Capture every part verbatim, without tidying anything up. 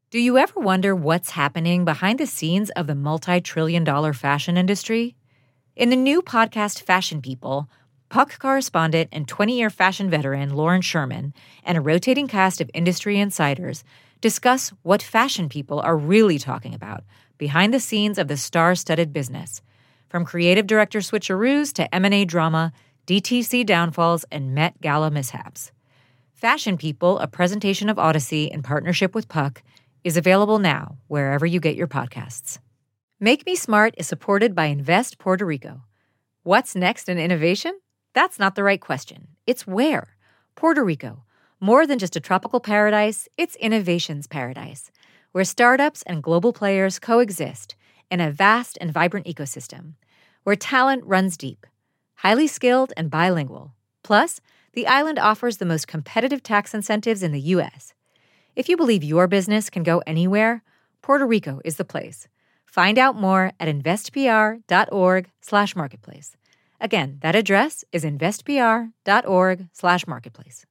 Do you ever wonder what's happening behind the scenes of the multi-trillion dollar fashion industry? In the new podcast Fashion People, Puck correspondent and twenty-year fashion veteran Lauren Sherman and a rotating cast of industry insiders discuss what fashion people are really talking about behind the scenes of the star-studded business, from creative director switcheroos to M and A drama, D T C downfalls, and Met Gala mishaps. Fashion People, a presentation of Odyssey in partnership with Puck, is available now wherever you get your podcasts. Make Me Smart is supported by Invest Puerto Rico. What's next in innovation? That's not the right question. It's where. Puerto Rico. More than just a tropical paradise, it's innovation's paradise, where startups and global players coexist in a vast and vibrant ecosystem, where talent runs deep, highly skilled and bilingual. Plus, the island offers the most competitive tax incentives in the U S If you believe your business can go anywhere, Puerto Rico is the place. Find out more at investpr.org slash marketplace. Again, that address is investpr.org slash marketplace.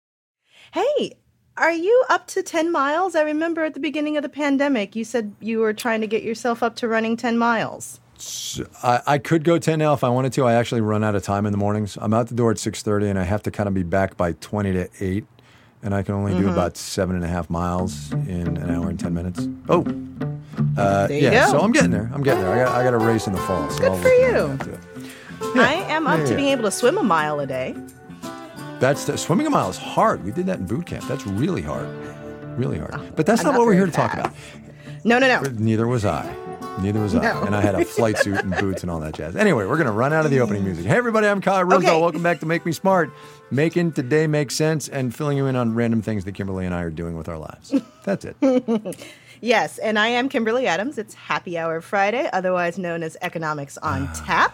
Hey, are you up to ten miles? I remember at the beginning of the pandemic, you said you were trying to get yourself up to running ten miles. I, I could go ten now if I wanted to. I actually run out of time in the mornings. I'm out the door at six thirty, and I have to kind of be back by twenty to eight. And I can only do mm-hmm. about seven and a half miles in an hour and ten minutes. Oh, uh, there you yeah. go. So I'm getting there. I'm getting there. I got I got a race in the fall. So Good I'll for you. Yeah. I am up yeah, to yeah. being able to swim a mile a day. That's the, swimming a mile is hard. We did that in boot camp. That's really hard, really hard. Oh, but that's I'm not, not what we're here very to talk fast. about. No, no, no. Neither was I. Neither was I. No. And I had a flight suit and boots and all that jazz. Anyway, we're going to run out of the opening music. Hey, everybody, I'm Kyle Roosevelt. Okay. Welcome back to Make Me Smart. Making today make sense and filling you in on random things that Kimberly and I are doing with our lives. That's it. Yes, and I am Kimberly Adams. It's Happy Hour Friday, otherwise known as Economics on Tap.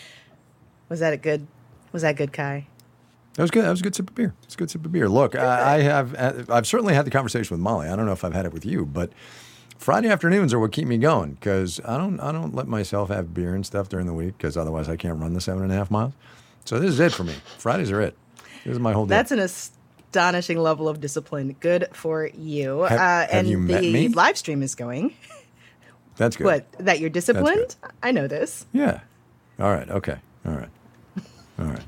Was that a good, was that good, Kai? That was good. That was a good sip of beer. It's a good sip of beer. Look, I, I have, I've certainly had the conversation with Molly. I don't know if I've had it with you, but Friday afternoons are what keep me going because I don't, I don't let myself have beer and stuff during the week because otherwise I can't run the seven and a half miles. So this is it for me. Fridays are it. This is my whole day. That's an astonishing level of discipline. Good for you. Have, uh, have and you met the me? live stream is going. That's good. What? That you're disciplined? Good. I know this. Yeah. All right. Okay. All right. All right.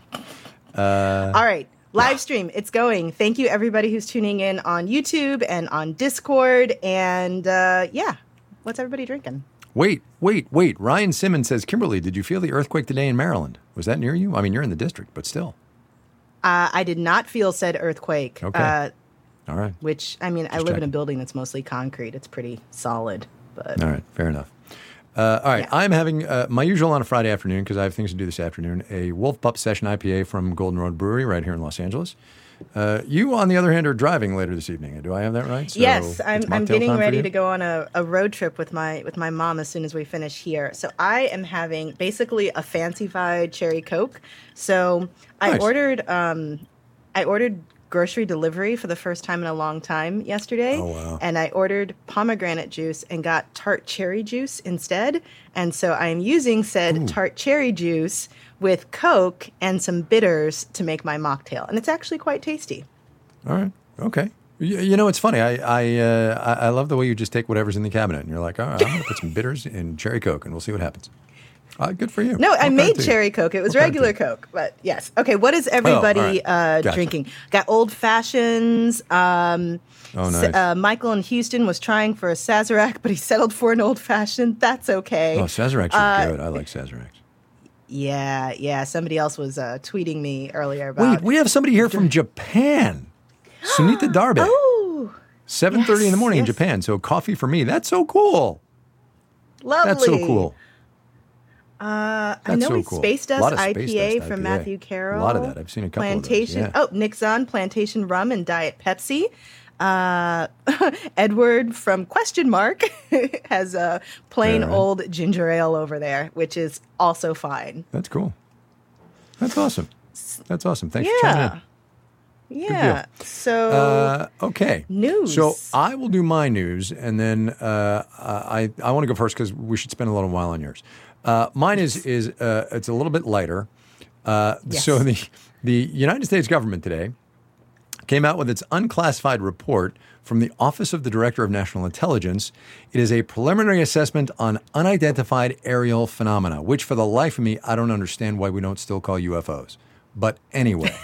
Uh, All right. Live stream, it's going. Thank you, everybody who's tuning in on YouTube and on Discord. And uh, yeah, what's everybody drinking? Wait, wait, wait. Ryan Simmons says, Kimberly, did you feel the earthquake today in Maryland? Was that near you? I mean, you're in the district, but still. Uh, I did not feel said earthquake. Okay. Uh, All right. Which, I mean, Just I live checking. in a building that's mostly concrete. It's pretty solid. But All right. Fair enough. Uh, all right. Yeah. I'm having uh, my usual on a Friday afternoon because I have things to do this afternoon, a Wolf Pup Session I P A from Golden Road Brewery right here in Los Angeles. Uh, you, on the other hand, are driving later this evening. Do I have that right? So yes, I'm, it's I'm mocktail getting time for ready you? to go on a, a road trip with my with my mom as soon as we finish here. So I am having basically a fancified cherry Coke. So I Nice. ordered um, I ordered grocery delivery for the first time in a long time yesterday. Oh, wow. And I ordered pomegranate juice and got tart cherry juice instead. And so I'm using said Ooh. tart cherry juice with Coke and some bitters to make my mocktail. And it's actually quite tasty. All right. Okay. You, you know, it's funny. I I, uh, I I love the way you just take whatever's in the cabinet and you're like, all right, I'm going to put some bitters in cherry Coke and we'll see what happens. Uh, good for you. No, More I power made to you. cherry Coke. It was More power regular to Coke, but yes. Okay, what is everybody Oh, all right. uh, Gotcha. drinking? Got old fashions. Um, Oh, S- nice. uh, Michael in Houston was trying for a Sazerac, but he settled for an old fashioned. That's okay. Oh, Sazeracs are Uh, good. I like Sazeracs. Yeah, yeah. Somebody else was uh, tweeting me earlier about. Wait, we have somebody here from Japan. Sunita Darbe. Oh, seven thirty in the yes, morning in yes. Japan. So coffee for me. That's so cool. lovely. That's so cool. Uh, I That's know so we cool. Space A lot Dust of Space I P A Dust from I P A. Matthew Carroll. A lot of that. I've seen a couple of those, Plantation. yeah. Oh, Nixon, Plantation Rum and Diet Pepsi. Uh, Edward from Question Mark has a plain All right. old ginger ale over there, which is also fine. That's cool. That's awesome. That's awesome. Thanks for chiming Yeah. in. Yeah. So, Uh, okay. News. So I will do my news, and then uh, I I want to go first because we should spend a little while on yours. Uh, mine is is uh, it's a little bit lighter. Uh, Yes. So the the United States government today came out with its unclassified report from the Office of the Director of National Intelligence. It is a preliminary assessment on unidentified aerial phenomena, which for the life of me, I don't understand why we don't still call U F Os. But anyway,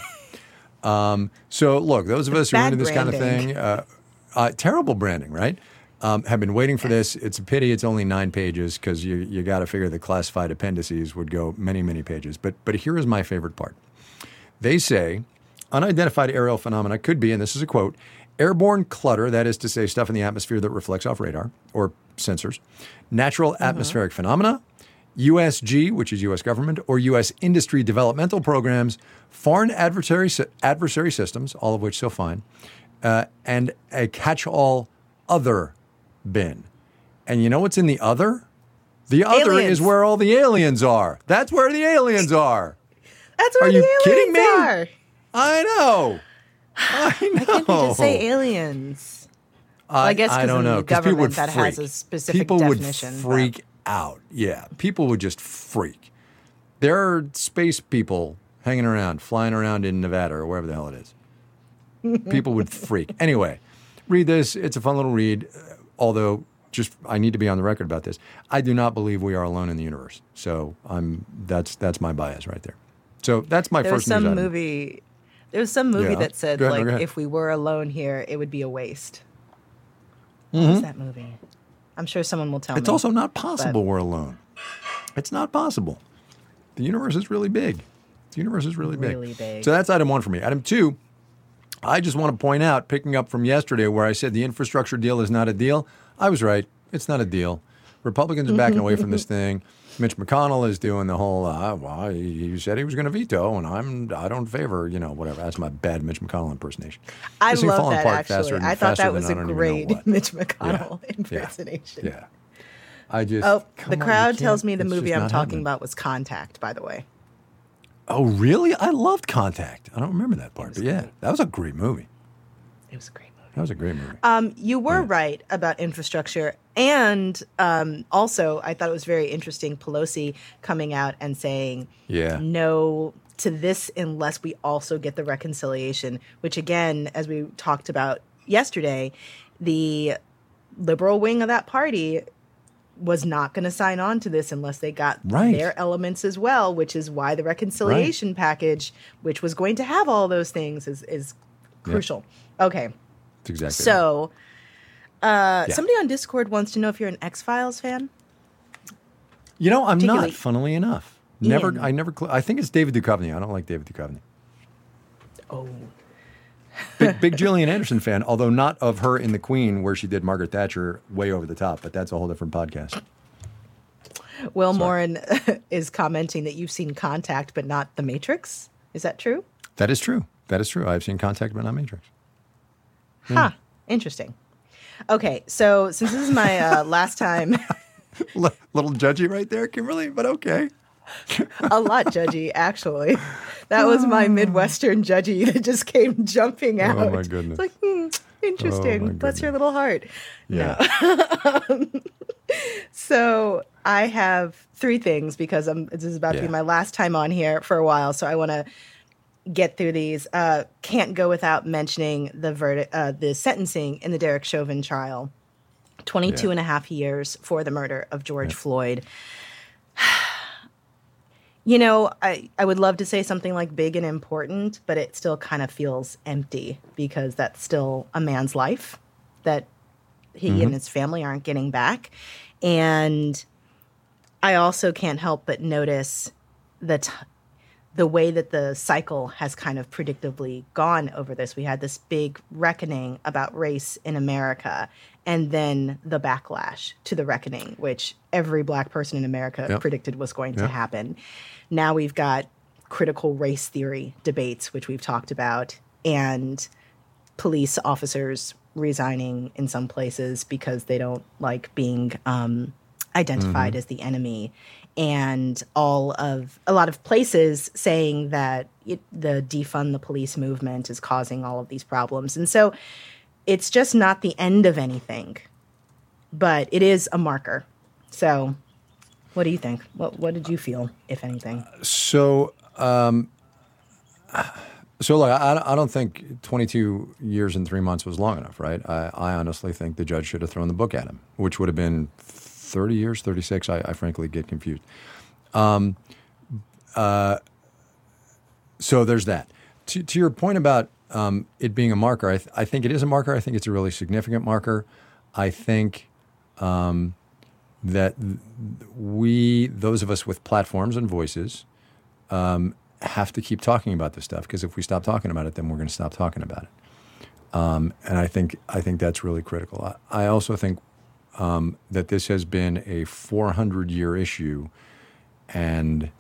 um, so look, those of us who are Bad into this kind of branding. thing, uh, uh, terrible branding, right? Um, have been waiting for this. It's a pity it's only nine pages because you you got to figure the classified appendices would go many, many pages. But but here is my favorite part. They say unidentified aerial phenomena could be, and this is a quote, airborne clutter, that is to say stuff in the atmosphere that reflects off radar or sensors, natural Mm-hmm. atmospheric phenomena, U S G, which is U S government, or U S industry developmental programs, foreign adversary, adversary systems, all of which so fine, uh, and a catch-all other bin. And you know what's in the other? The other Aliens. is where all the aliens are. That's where the aliens are. That's where Are the you aliens kidding me? are. I know. I know. Why can't we just say aliens? I, I guess I 'cause don't in know the because people would government that freak. has a specific people definition, would but- freak out. Yeah, people would just freak. There are space people hanging around, flying around in Nevada or wherever the hell it is. People would freak. Anyway, read this. It's a fun little read. uh, Although, just I need to be on the record about this. I do not believe we are alone in the universe. So I'm that's that's my bias right there. So that's my There was first news some item. movie. There was some movie Yeah. that said Go ahead, no, like go ahead. if we were alone here, it would be a waste. What Mm-hmm. was that movie? I'm sure someone will tell me. It's also not possible we're alone. It's not possible. The universe is really big. The universe is really big. Really big. So that's item one for me. Item two, I just want to point out, picking up from yesterday where I said the infrastructure deal is not a deal, I was right. It's not a deal. Republicans are backing away from this thing. Mitch McConnell is doing the whole, uh, well, he, he said he was going to veto, and I'm, I don't favor, you know, whatever. That's my bad Mitch McConnell impersonation. I This thing love falling that apart actually. faster and I thought faster that than was I a don't even know great what. Mitch McConnell Yeah. impersonation. Yeah. I just. Oh, come the on, you crowd can't- tells me the it's movie just I'm not talking happening. about was Contact, by the way. Oh, really? I loved Contact. I don't remember that part, but yeah, that was a great movie. It was a great movie. That was a great movie. Um, you were right about infrastructure. And um, also, I thought it was very interesting, Pelosi coming out and saying Yeah. no to this unless we also get the reconciliation, which again, as we talked about yesterday, the liberal wing of that party was not going to sign on to this unless they got Right. their elements as well, which is why the reconciliation package, which was going to have all those things, is, is crucial. Okay. That's exactly right. So, uh, Yeah. somebody on Discord wants to know if you're an X-Files fan. You know, I'm not, particularly funnily enough. Never, Ian. I never, cl- I think it's David Duchovny. I don't like David Duchovny. Oh. Big, big Gillian Anderson fan, although not of her in The Queen, where she did Margaret Thatcher way over the top, but that's a whole different podcast. Will Sorry. Morin is commenting that you've seen Contact, but not The Matrix. Is that true? That is true. That is true. I've seen Contact, but not Matrix. Huh. Interesting. Okay, so since this is my uh, last time, L- little judgy right there, Kimberly, but okay. a lot judgy, actually. That was my Midwestern judgy that just came jumping out. Oh, my goodness. It's like, hmm, interesting. Oh, my Bless your goodness. little heart. Yeah. No. So I have three things because I'm, this is about to Yeah. be my last time on here for a while. So I want to get through these. Uh, can't go without mentioning the verdict, uh, the sentencing in the Derek Chauvin trial. twenty-two Yeah. and a half years for the murder of George Floyd. You know, I, I would love to say something like big and important, but it still kind of feels empty because that's still a man's life that he and his family aren't getting back. And I also can't help but notice the t- the way that the cycle has kind of predictably gone over this. We had this big reckoning about race in America, and then the backlash to the reckoning, which every black person in America Yep. predicted was going to Yep. happen. Now we've got critical race theory debates, which we've talked about, and police officers resigning in some places because they don't like being um, identified as the enemy, and all of a lot of places saying that it, the defund the police movement is causing all of these problems. And so it's just not the end of anything, but it is a marker. So what do you think? What what did you feel, if anything? So, um, So, look, I, I don't think twenty-two years and three months was long enough, right? I, I honestly think the judge should have thrown the book at him, which would have been thirty years, thirty-six. I, I frankly get confused. Um, uh, so there's that. To, to your point about um, it being a marker, I, th- I think it is a marker. I think it's a really significant marker. I think um, that we, those of us with platforms and voices, um, have to keep talking about this stuff, because if we stop talking about it, then we're going to stop talking about it. Um, and I think I think that's really critical. I, I also think um, that this has been a four hundred year issue, and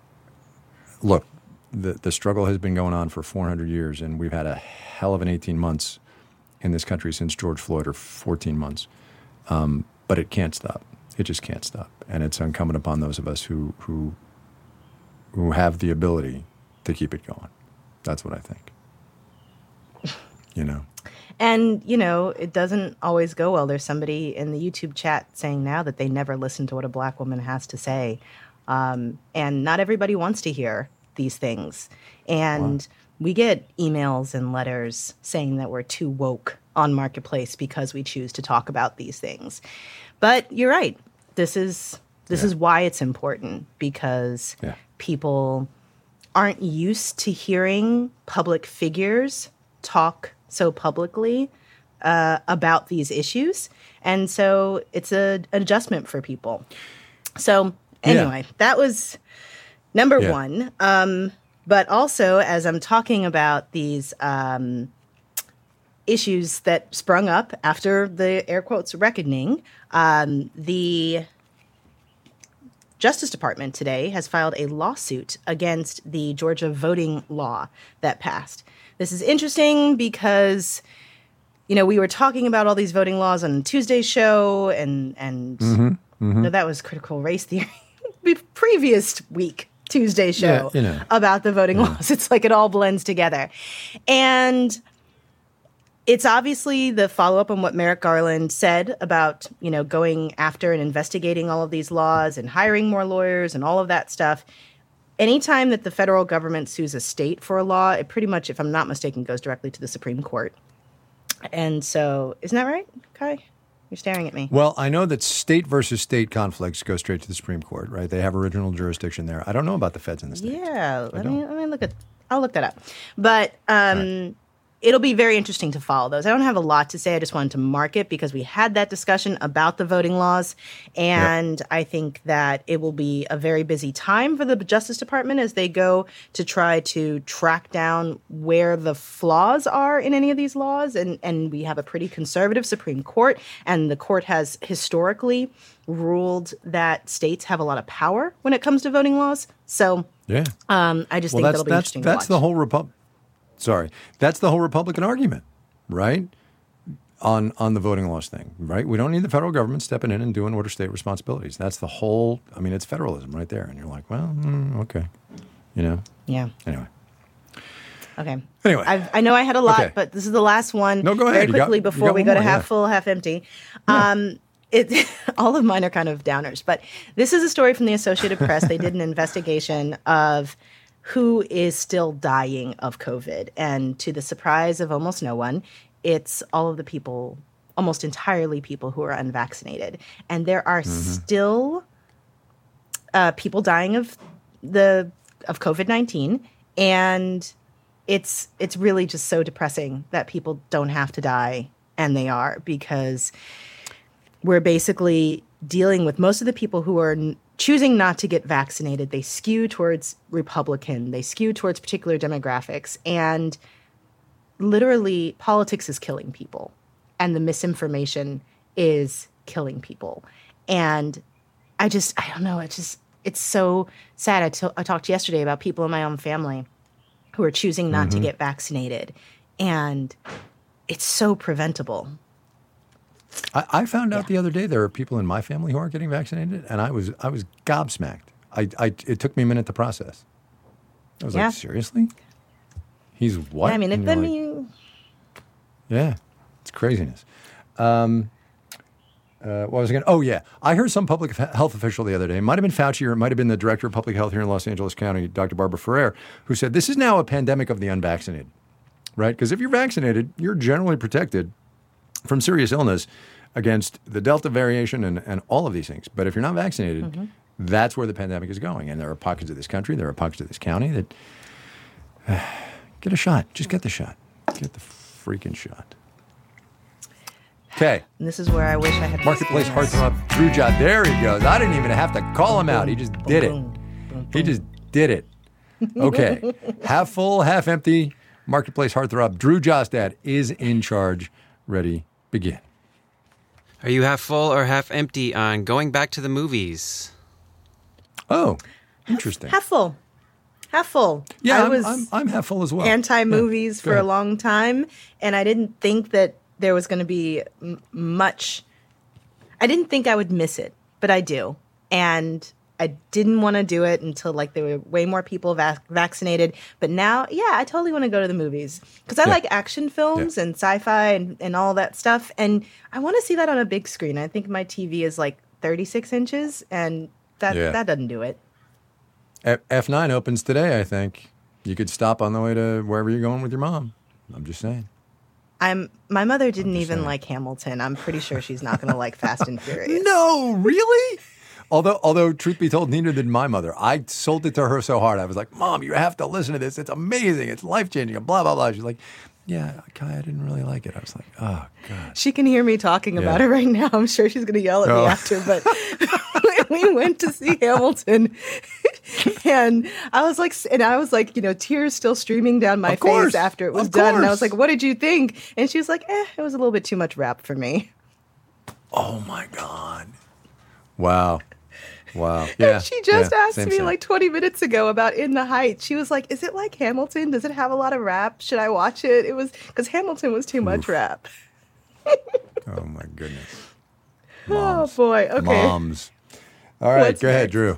look, the the struggle has been going on for four hundred years, and we've had a hell of an eighteen months in this country since George Floyd, or fourteen months. Um, but it can't stop. It just can't stop, and it's incumbent upon those of us who who. who have the ability to keep it going. That's what I think. You know? And, you know, it doesn't always go well. There's somebody in the YouTube chat saying now that they never listen to what a black woman has to say. Um, and not everybody wants to hear these things. And wow. we get emails and letters saying that we're too woke on Marketplace because we choose to talk about these things. But you're right. This is this yeah. is why it's important, because yeah. people aren't used to hearing public figures talk so publicly uh, about these issues. And so it's a, an adjustment for people. So anyway, yeah. that was number yeah. one. Um, but also, as I'm talking about these um, issues that sprung up after the air quotes reckoning, um, the Justice Department today has filed a lawsuit against the Georgia voting law that passed. This is interesting because, you know, we were talking about all these voting laws on Tuesday's show, and and mm-hmm, mm-hmm. no, that was critical race theory. Previous week, Tuesday's show yeah, you know. about the voting yeah. laws. It's like it all blends together, and it's obviously the follow-up on what Merrick Garland said about, you know, going after and investigating all of these laws and hiring more lawyers and all of that stuff. Anytime that the federal government sues a state for a law, it pretty much, if I'm not mistaken, goes directly to the Supreme Court. And so, isn't that right, Kai? You're staring at me. Well, I know that state versus state conflicts go straight to the Supreme Court, right? They have original jurisdiction there. I don't know about the feds in the states. Yeah, let me, let me look at, I'll look that up. But, um... it'll be very interesting to follow those. I don't have a lot to say. I just wanted to mark it because we had that discussion about the voting laws. And yep. I think that it will be a very busy time for the Justice Department as they go to try to track down where the flaws are in any of these laws. And, and we have a pretty conservative Supreme Court, and the court has historically ruled that states have a lot of power when it comes to voting laws. So yeah, um, I just well, think that'll be that's, interesting that's to watch. the whole Republic. Sorry, that's the whole Republican argument, right? On on the voting laws thing, right? We don't need the federal government stepping in and doing what are state responsibilities. That's the whole, I mean, it's federalism right there. And you're like, well, mm, okay, you know? Yeah. Anyway. Okay. Anyway. I've, I know I had a lot, okay. but this is the last one. No, go ahead. Very quickly got, before we go to more, half yeah. full, half empty. Yeah. Um, it, all of mine are kind of downers, but this is a story from the Associated Press. They did an investigation of who is still dying of COVID. And to the surprise of almost no one, it's all of the people, almost entirely people who are unvaccinated. And there are mm-hmm. still uh, people dying of the of COVID nineteen. And it's it's really just so depressing that people don't have to die, and they are, because we're basically dealing with most of the people who are n- choosing not to get vaccinated. They skew towards Republican. They skew towards particular demographics. And literally, politics is killing people. And the misinformation is killing people. And I just, I don't know, it's just, it's so sad. I, t- I talked yesterday about people in my own family who are choosing not mm-hmm. to get vaccinated. And it's so preventable. I, I found out yeah. the other day there are people in my family who aren't getting vaccinated, and I was I was gobsmacked. I, I it took me a minute to process. I was yeah. like, seriously? He's what? Yeah, I mean, if, I mean, like, yeah, it's craziness. Um, Uh, what was I going? Oh yeah, I heard some public health official the other day. It might have been Fauci, or it might have been the director of public health here in Los Angeles County, Doctor Barbara Ferrer, who said this is now a pandemic of the unvaccinated, right? Because if you're vaccinated, you're generally protected from serious illness against the Delta variation and, and all of these things. But if you're not vaccinated, mm-hmm. that's where the pandemic is going. And there are pockets of this country, there are pockets of this county that uh, get a shot. Just get the shot. Get the freaking shot. Okay. And this is where I wish I had Marketplace heartthrob Drew Jod. There he goes. I didn't even have to call him out. He just did it. He just did it. Okay. Half full, half empty. Marketplace heartthrob Drew Jostad is in charge. Ready, begin. Are you half full or half empty on going back to the movies? Oh, interesting. Half full. Half full. Yeah, I I'm, was I'm, I'm half full as well. Anti-movies yeah. for a long time, and I didn't think that there was going to be m- much. I didn't think I would miss it, but I do. And I didn't want to do it until like there were way more people vac- vaccinated. But now, yeah, I totally want to go to the movies because I yeah. like action films yeah. and sci-fi and, and all that stuff. And I want to see that on a big screen. I think my T V is like thirty-six inches, and that, yeah. that doesn't do it. F nine opens today, I think. You could stop on the way to wherever you're going with your mom. I'm just saying. I'm. My mother didn't even saying. like Hamilton. I'm pretty sure she's not going to like Fast and Furious. No, really? Although, although, truth be told, neither did my mother. I sold it to her so hard. I was like, Mom, you have to listen to this. It's amazing. It's life-changing. And blah, blah, blah. She's like, yeah, Kai, I didn't really like it. I was like, oh, God. She can hear me talking yeah. about it right now. I'm sure she's going to yell at oh. me after. But we went to see Hamilton. And I was like, and I was like, you know, tears still streaming down my face after it was done. And I was like, what did you think? And she was like, eh, it was a little bit too much rap for me. Oh, my God. Wow. Wow. Yeah. And she just yeah, asked me same. like twenty minutes ago about In the Heights. She was like, is it like Hamilton? Does it have a lot of rap? Should I watch it? It was because Hamilton was too Oof. much rap. Oh, my goodness. Moms. Oh, boy. Okay. Moms. All right. What's go next? ahead, Drew.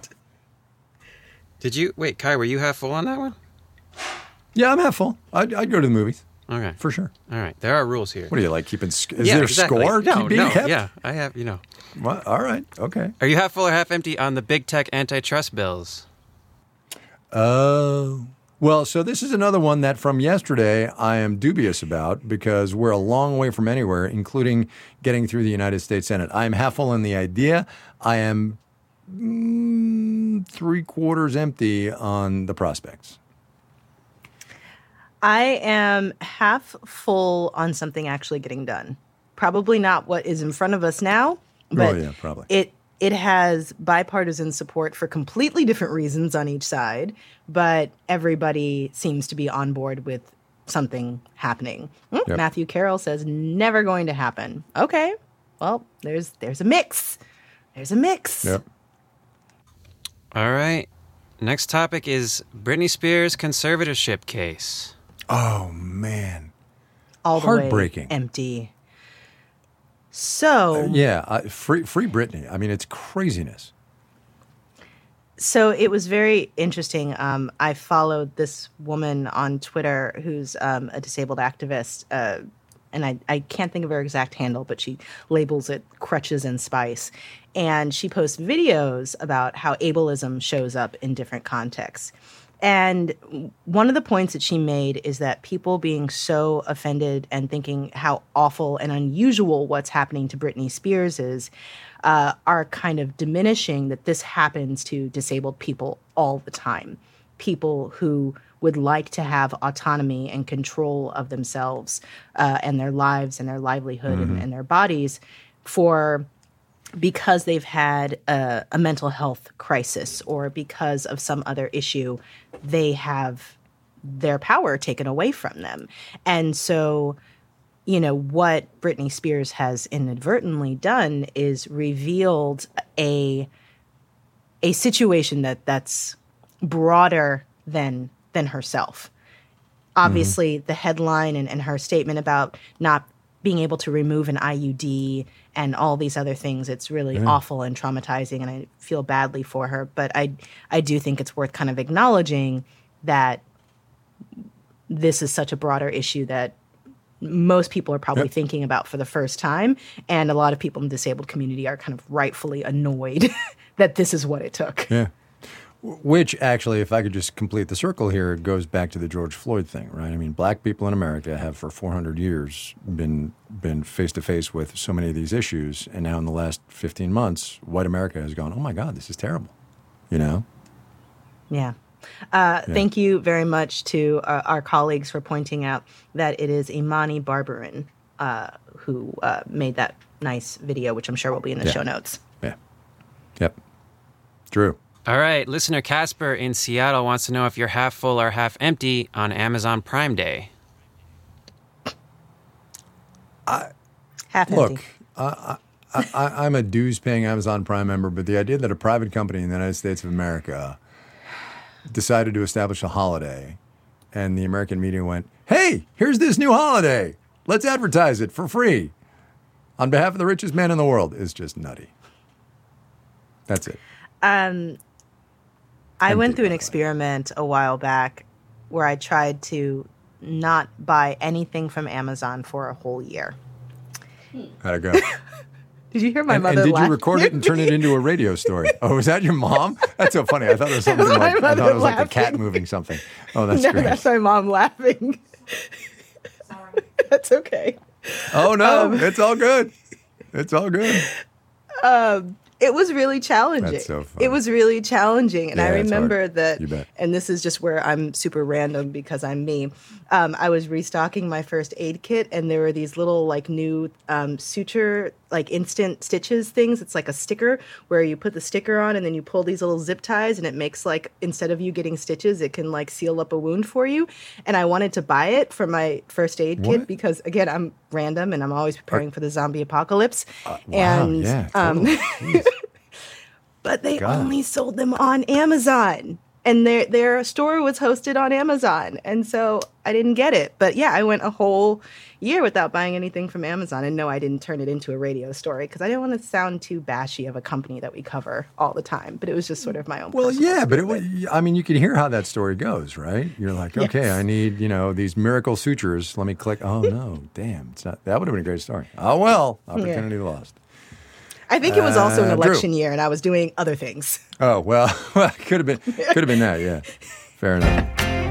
Did you, wait, Kai, were you half full on that one? Yeah, I'm half full. I'd, I'd go to the movies. Okay. For sure. All right. There are rules here. What do you like keeping, sc- is yeah, there exactly. a score no, keep being no, kept? Yeah, I have, you know. What? All right. Okay. Are you half full or half empty on the big tech antitrust bills? Oh. Uh, well, so this is another one that from yesterday I am dubious about because we're a long way from anywhere, including getting through the United States Senate. I am half full in the idea. I am mm, three quarters empty on the prospects. I am half full on something actually getting done. Probably not what is in front of us now, but oh, yeah, probably. it it has bipartisan support for completely different reasons on each side, but everybody seems to be on board with something happening. Mm, yep. Matthew Carroll says never going to happen. Okay, well, there's there's a mix. There's a mix. Yep. All right. Next topic is Britney Spears' conservatorship case. Oh, man. All the Heartbreaking. way empty. So. Uh, yeah, uh, free, free Britney. I mean, it's craziness. So it was very interesting. Um, I followed this woman on Twitter who's um, a disabled activist, uh, and I, I can't think of her exact handle, but she labels it crutches and spice. And she posts videos about how ableism shows up in different contexts. And one of the points that she made is that people being so offended and thinking how awful and unusual what's happening to Britney Spears is uh, are kind of diminishing that this happens to disabled people all the time. People who would like to have autonomy and control of themselves uh, and their lives and their livelihood mm-hmm. and, and their bodies for because they've had a, a mental health crisis or because of some other issue, they have their power taken away from them. And so, you know, what Britney Spears has inadvertently done is revealed a a situation that that's broader than than herself. Obviously, mm-hmm. the headline and, and her statement about not being able to remove an I U D and all these other things, it's really yeah. awful and traumatizing, and I feel badly for her. But I, I do think it's worth kind of acknowledging that this is such a broader issue that most people are probably Yep. thinking about for the first time. And a lot of people in the disabled community are kind of rightfully annoyed that this is what it took. Yeah. Which actually, if I could just complete the circle here, it goes back to the George Floyd thing, right? I mean, black people in America have for four hundred years been been face to face with so many of these issues, and now in the last fifteen months, white America has gone, "Oh my God, this is terrible," you know? Yeah. Uh, yeah. Thank you very much to uh, our colleagues for pointing out that it is Imani Barbarin uh, who uh, made that nice video, which I'm sure will be in the yeah. show notes. Yeah. Yep. Drew. All right, listener Casper in Seattle wants to know if you're half full or half empty on Amazon Prime Day. I, half look, empty. I, I, I, I'm a dues-paying Amazon Prime member, but the idea that a private company in the United States of America decided to establish a holiday, and the American media went, "Hey, here's this new holiday. Let's advertise it for free on behalf of the richest man in the world," is just nutty. That's it. Um. I went through an experiment a while back where I tried to not buy anything from Amazon for a whole year. How'd it go? Did you hear my and, mother And did laugh? you record it and turn it into a radio story? Oh, was that your mom? That's so funny. I thought it was something My like, I mother thought it was like a laughing. cat moving something. Oh, that's no, great. that's my mom laughing. Sorry. That's okay. Oh, no. Um, it's all good. It's all good. Um, it was really challenging. That's so funny. It was really challenging. And Yeah, I it's remember hard. that, You bet. and this is just where I'm super random because I'm me. Um, I was restocking my first aid kit, and there were these little like new um, suture, like instant stitches things. It's like a sticker where you put the sticker on and then you pull these little zip ties, and it makes like, instead of you getting stitches, it can like seal up a wound for you. And I wanted to buy it for my first aid What? kit because, again, I'm random and I'm always preparing for the zombie apocalypse. Uh, wow, and yeah, um, totally. Jeez. but they God. only sold them on Amazon, and their their store was hosted on Amazon, and so I didn't get it. But yeah, I went a whole year without buying anything from Amazon, and no, I didn't turn it into a radio story because I didn't want to sound too bashy of a company that we cover all the time. But it was just sort of my own. Well, personal yeah, but it experiment. was, I mean, you could hear how that story goes, right? You're like, okay, Yes. I need, you know, these miracle sutures. Let me click. Oh, no, damn. It's not. That would have been a great story. Oh, well, opportunity lost. I think it was also an Uh, Drew. election year, and I was doing other things. Oh, well, well, could have been, could have been that, yeah. Fair enough.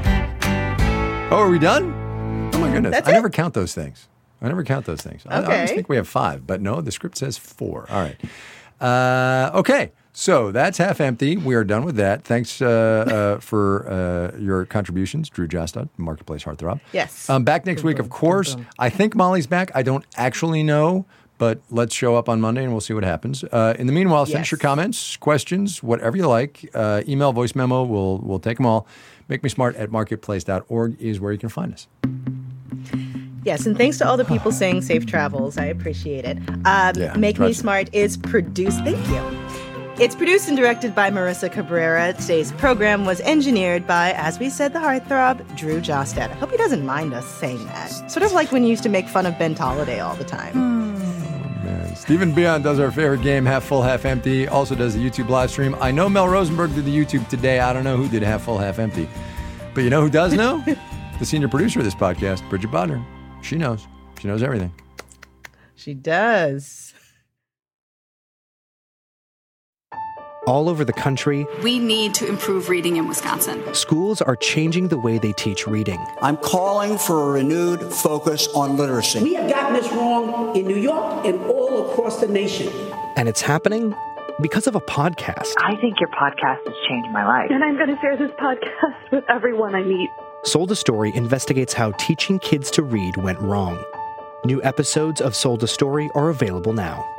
Oh, are we done? Oh, my goodness. That's I it? never count those things. I never count those things. I, I always Okay. think we have five, but no, the script says four. All right. Uh, okay. So that's half empty. We are done with that. Thanks uh, uh, for uh, your contributions, Drew Jostad, Marketplace Heartthrob. Yes. Um, back next Boom, week, boom, of course. boom, boom. I think Molly's back. I don't actually know, but let's show up on Monday and we'll see what happens. Uh, in the meanwhile, send us Yes. your comments, questions, whatever you like. Uh, email, voice memo. We'll we'll take them all. Make Me Smart at marketplace dot org is where you can find us. Yes, and thanks to all the people saying safe travels. I appreciate it. Um, Yeah, Make Me trust me. Smart is produced. Thank you. It's produced and directed by Marissa Cabrera. Today's program was engineered by, as we said, the heartthrob, Drew Jostad. I hope he doesn't mind us saying that. Sort of like when you used to make fun of Ben Tolliday all the time. Man. Stephen Bion does our favorite game, Half Full, Half Empty. Also does the YouTube live stream. I know Mel Rosenberg did the YouTube today. I don't know who did Half Full, Half Empty. But you know who does know? The senior producer of this podcast, Bridget Bodner. She knows. She knows everything. She does. All over the country, We need to improve reading in Wisconsin. schools are changing the way they teach reading. I'm calling for a renewed focus on literacy. We have gotten this wrong in New York and all across the nation. And it's happening because of a podcast. I think your podcast has changed my life. And I'm going to share this podcast with everyone I meet. Sold a Story investigates how teaching kids to read went wrong. New episodes of Sold a Story are available now.